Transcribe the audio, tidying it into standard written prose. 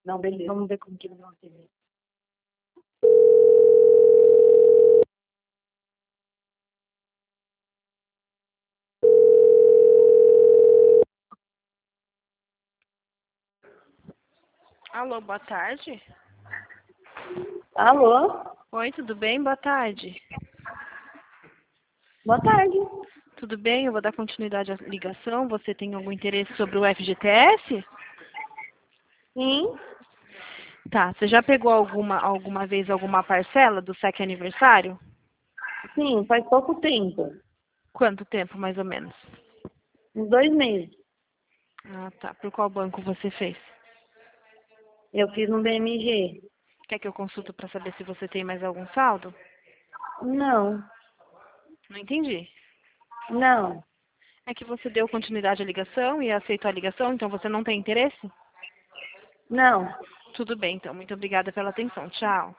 Não, beleza. Vamos ver como que ele vai atender. Alô, boa tarde. Alô? Oi, tudo bem? Boa tarde. Boa tarde. Tudo bem? Eu vou dar continuidade à ligação. Você tem algum interesse sobre o FGTS? Sim? Tá. Você já pegou alguma vez alguma parcela do SEC aniversário? Sim, faz pouco tempo. Quanto tempo, mais ou menos? Uns 2 meses. Ah, tá. Por qual banco você fez? Eu fiz no BMG. Quer que eu consulto para saber se você tem mais algum saldo? Não, Não entendi. não. É que você deu continuidade à ligação e aceitou a ligação, então você não tem interesse? Não. Tudo bem, então. Muito obrigada pela atenção. Tchau.